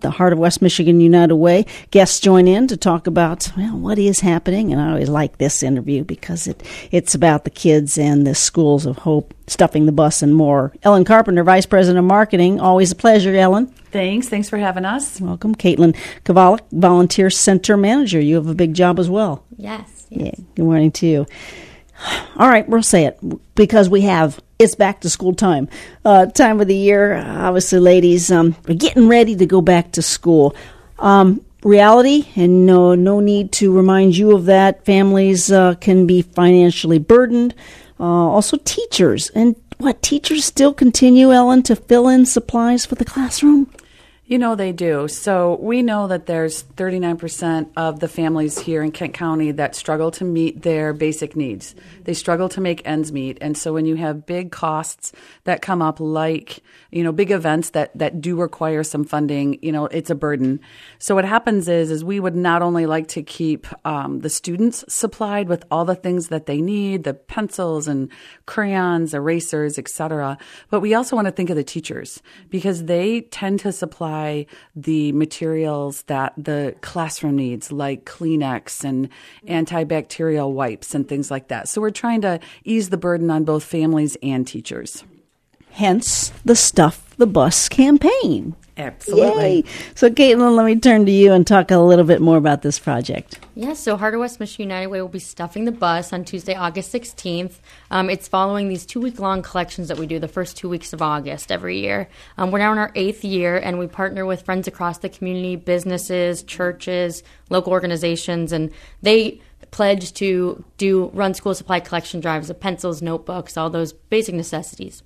the Heart of West Michigan United Way. Guests join in to talk about what is happening, and I always like this interview because it's about the kids and the Schools of Hope, stuffing the bus, and more. Ellen Carpenter, Vice President of Marketing. Always a pleasure, Ellen. Thanks for having us. Welcome. Caitlin Kovalik, Volunteer Center Manager. You have a big job as well. Yes. Yeah. Good morning to you. All right, we'll say it because it's back to school time. Time of the year, obviously, ladies, are getting ready to go back to school. Reality, and no need to remind you of that. Families can be financially burdened. Also, teachers. And teachers still continue, Ellen, to fill in supplies for the classroom? They do. So we know that there's 39% of the families here in Kent County that struggle to meet their basic needs. They struggle to make ends meet. And so when you have big costs that come up, like, big events that do require some funding, it's a burden. So what happens is we would not only like to keep the students supplied with all the things that they need, the pencils and crayons, erasers, etc., but we also want to think of the teachers because they tend to supply the materials that the classroom needs, like Kleenex and antibacterial wipes and things like that. So we're trying to ease the burden on both families and teachers. Hence the Stuff the Bus campaign. Absolutely. Yay. So, Caitlin, let me turn to you and talk a little bit more about this project. Yes, so Heart of West Michigan United Way will be stuffing the bus on Tuesday, August 16th. It's following these 2-week-long collections that we do the first 2 weeks of August every year. We're now in our 8th year, and we partner with friends across the community, businesses, churches, local organizations, and they pledge to run school supply collection drives of pencils, notebooks, all those basic necessities.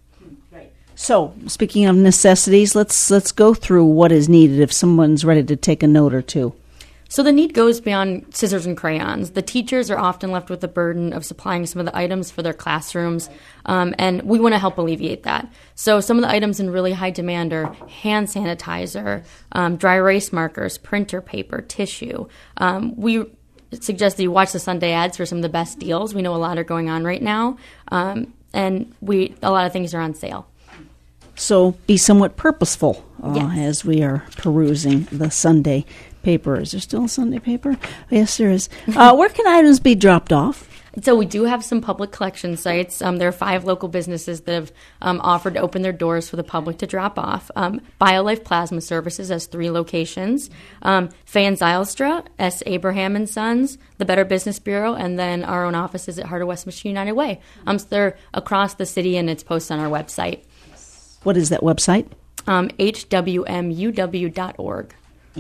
So, speaking of necessities, let's go through what is needed if someone's ready to take a note or two. So the need goes beyond scissors and crayons. The teachers are often left with the burden of supplying some of the items for their classrooms, and we want to help alleviate that. So some of the items in really high demand are hand sanitizer, dry erase markers, printer paper, tissue. We suggest that you watch the Sunday ads for some of the best deals. We know a lot are going on right now, and a lot of things are on sale. So be somewhat purposeful Yes. as we are perusing the Sunday paper. Is there still a Sunday paper? Yes, there is. Where can items be dropped off? So we do have some public collection sites. There are 5 local businesses that have offered to open their doors for the public to drop off. BioLife Plasma Services has 3 locations. Fan Zylstra, S. Abraham and Sons, the Better Business Bureau, and then our own offices at Heart of West Michigan United Way. So they're across the city, and it's posted on our website. What is that website? HWMUW.org.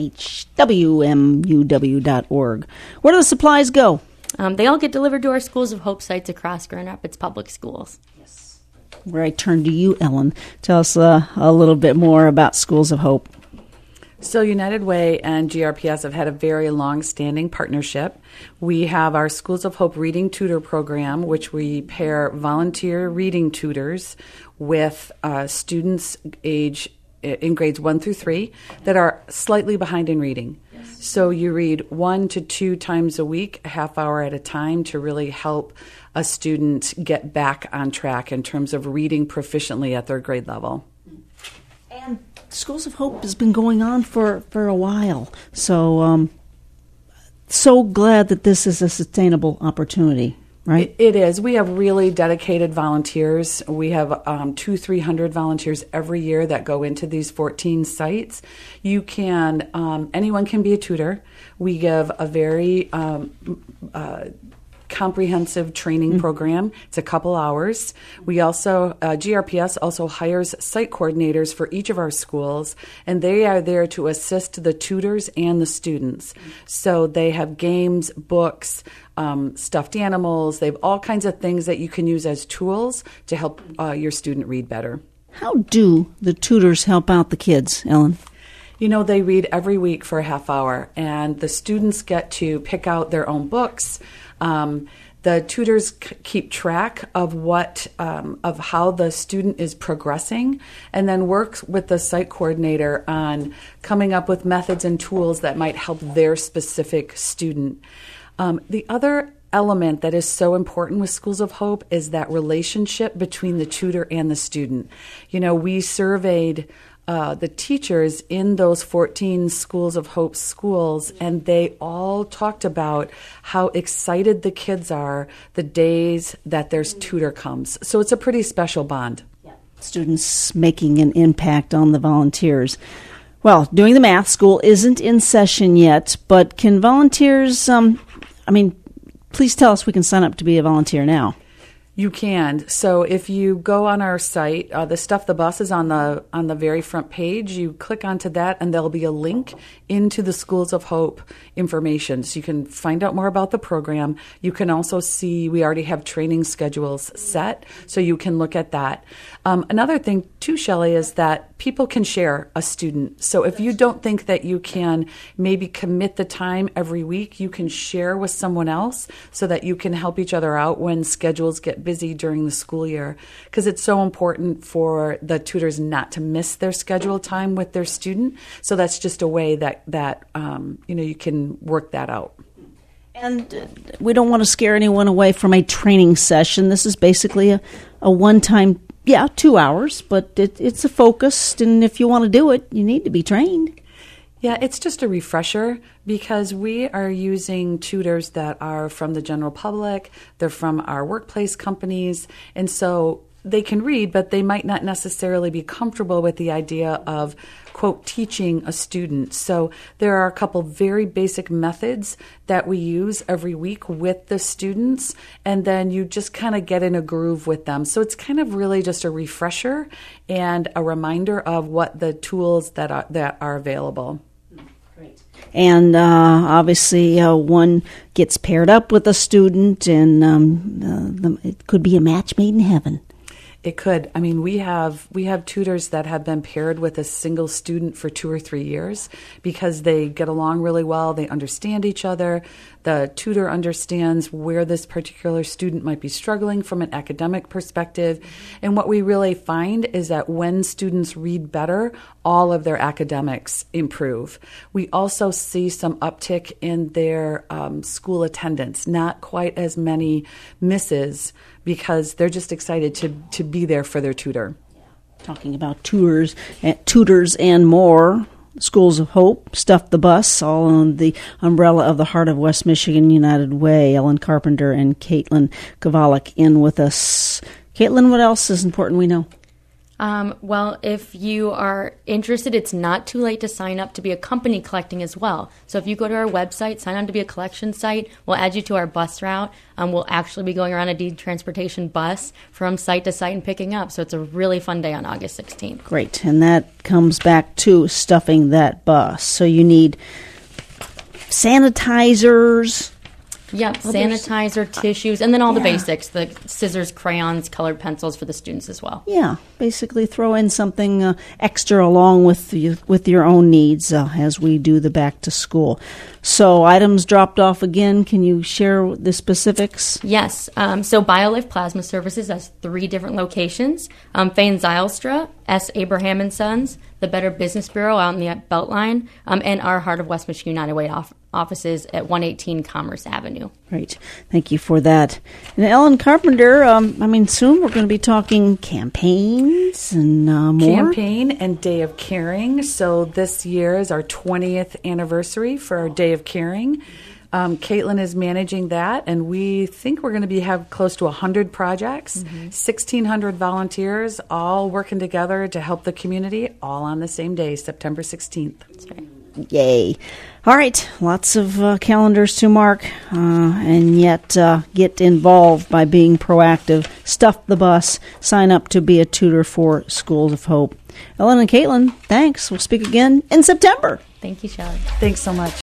HWMUW.org. Where do the supplies go? They all get delivered to our Schools of Hope sites across Grand Rapids Public Schools. Yes. Where I turn to you, Ellen. Tell us a little bit more about Schools of Hope. So United Way and GRPS have had a very long-standing partnership. We have our Schools of Hope Reading Tutor Program, which we pair volunteer reading tutors with students in grades 1 through 3 that are slightly behind in reading. Yes. So you read 1 to 2 times a week, a half hour at a time, to really help a student get back on track in terms of reading proficiently at their grade level. And Schools of Hope has been going on for a while. So glad that this is a sustainable opportunity. Right? It is. We have really dedicated volunteers. We have 200-300 volunteers every year that go into these 14 sites. Anyone can be a tutor. We give a very comprehensive training program. It's a couple hours. We also, GRPS also hires site coordinators for each of our schools, and they are there to assist the tutors and the students. So they have games, books, stuffed animals. They have all kinds of things that you can use as tools to help your student read better. How do the tutors help out the kids, Ellen? They read every week for a half hour, and the students get to pick out their own books. The tutors keep track of of how the student is progressing, and then work with the site coordinator on coming up with methods and tools that might help their specific student. The other element that is so important with Schools of Hope is that relationship between the tutor and the student. We surveyed the teachers in those 14 Schools of Hope schools, and they all talked about how excited the kids are the days that their tutor comes. So it's a pretty special bond. Students making an impact on the volunteers. Well, doing the math, school isn't in session yet, but can volunteers, please tell us we can sign up to be a volunteer now. You can. So if you go on our site, the Stuff the Bus is on the very front page. You click onto that, and there'll be a link into the Schools of Hope information. So you can find out more about the program. You can also see we already have training schedules set, so you can look at that. Another thing, too, Shelley, is that people can share a student. So if you don't think that you can maybe commit the time every week, you can share with someone else so that you can help each other out when schedules get busy during the school year, because it's so important for the tutors not to miss their scheduled time with their student. So that's just a way that you can work that out. And we don't want to scare anyone away from a training session. This is basically a one-time, 2 hours, but it's a focused, and if you want to do it, you need to be trained. Yeah, it's just a refresher because we are using tutors that are from the general public, they're from our workplace companies, and so they can read, but they might not necessarily be comfortable with the idea of, quote, teaching a student. So there are a couple very basic methods that we use every week with the students, and then you just kind of get in a groove with them. So it's kind of really just a refresher and a reminder of what the tools that are available. And obviously, one gets paired up with a student, and it could be a match made in heaven. It could. I mean, we have tutors that have been paired with a single student for 2 or 3 years because they get along really well. They understand each other. The tutor understands where this particular student might be struggling from an academic perspective. And what we really find is that when students read better, all of their academics improve. We also see some uptick in their school attendance, not quite as many misses, because they're just excited to be there for their tutor. Talking about tutors and more, Schools of Hope, Stuff the Bus, all on the umbrella of the Heart of West Michigan United Way. Ellen Carpenter and Caitlin Kovalik in with us. Caitlin, what else is important we know? Well, if you are interested, it's not too late to sign up to be a company collecting as well. So if you go to our website, sign on to be a collection site, we'll add you to our bus route. We'll actually be going around a deed transportation bus from site to site and picking up. So it's a really fun day on August 16th. Great. And that comes back to stuffing that bus. So you need sanitizers. Yep, sanitizer, tissues, and then all the basics, the scissors, crayons, colored pencils for the students as well. Yeah, basically throw in something extra along with your own needs as we do the back to school. So items dropped off again. Can you share the specifics? Yes. So BioLife Plasma Services has 3 different locations. Fane Zylstra, S. Abraham and Sons, the Better Business Bureau out in the Beltline, and our Heart of West Michigan United Way offices at 118 Commerce Avenue. Great. Thank you for that. And Ellen Carpenter, soon we're going to be talking campaigns and more. Campaign and Day of Caring. So this year is our 20th anniversary for our Day of Caring. Caitlin is managing that, and we think we're going to have close to 100 projects, 1,600 volunteers, all working together to help the community, all on the same day, September 16th. That's right. Yay. All right, lots of calendars to mark, and yet get involved by being proactive. Stuff the bus. Sign up to be a tutor for Schools of Hope. Ellen and Caitlin, thanks. We'll speak again in September. Thank you, Shelley. Thanks so much.